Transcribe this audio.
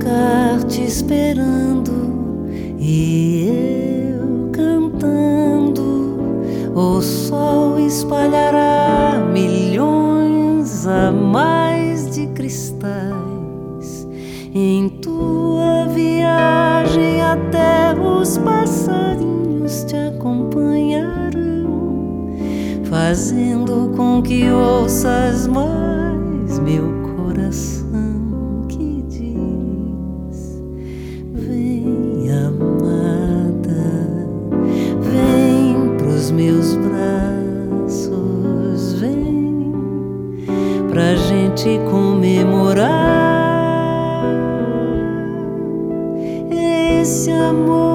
estar te esperando e eu cantando. O sol espalhará milhões a mais de cristais. Em tua viagem até os passarinhos te acompanharão, fazendo com que ouças mais meu coração que diz: vem, amada, vem pros meus braços, vem pra gente comemorar esse amor